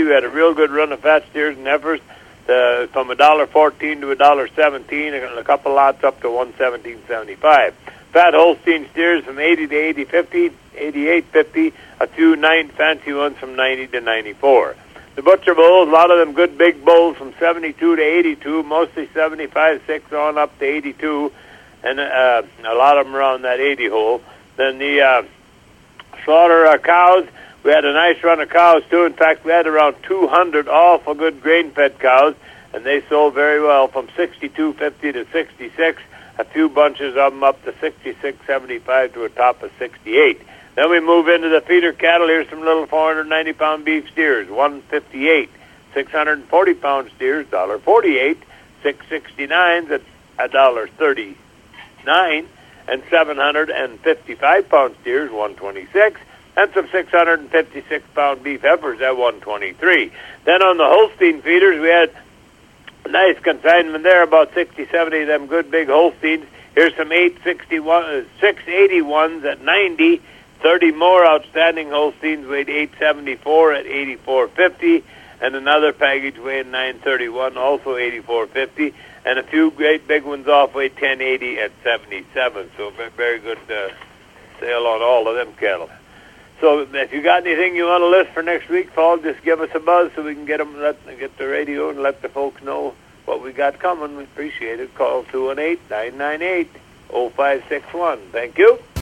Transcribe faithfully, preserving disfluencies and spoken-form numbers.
We had a real good run of fat steers and heifers uh, from a dollar fourteen to a dollar seventeen, and a couple lots up to one seventeen seventy five. Fat Holstein steers from eighty to eighty fifty, eighty eight fifty. A few nine fancy ones from ninety to ninety four. The butcher bulls, a lot of them good big bulls from seventy two to eighty two, mostly seventy five six on up to eighty two, and uh, a lot of them around that eighty hole. Then the uh, slaughter uh, cows. We had a nice run of cows, too. In fact, we had around two hundred awful good grain-fed cows, and they sold very well from sixty-two fifty to sixty-six. A few bunches of them up to sixty-six seventy-five to a top of sixty-eight. Then we move into the feeder cattle. Here's some little four hundred ninety pound beef steers, one fifty-eight. six hundred forty pound steers, one dollar forty-eight. six sixty-nines at one dollar thirty-nine. And seven hundred fifty-five pound steers, one twenty-six. And some six hundred fifty-six pound beef heifers at one twenty-three. Then on the Holstein feeders, we had a nice consignment there, about sixty, seventy of them good big Holsteins. Here's some eight sixty-one, six eighty-ones at ninety. thirty more outstanding Holsteins weighed eight seventy-four at eighty-four fifty. And another package weighing nine thirty-one, also eighty-four fifty. And a few great big ones off weighed ten eighty at seventy-seven. So very good uh, sale on all of them cattle. So if you got anything you want to list for next week, Paul, just give us a buzz so we can get them, let, get the radio and let the folks know what we got coming. We appreciate it. Call two one eight, nine nine eight, oh five six one. Thank you.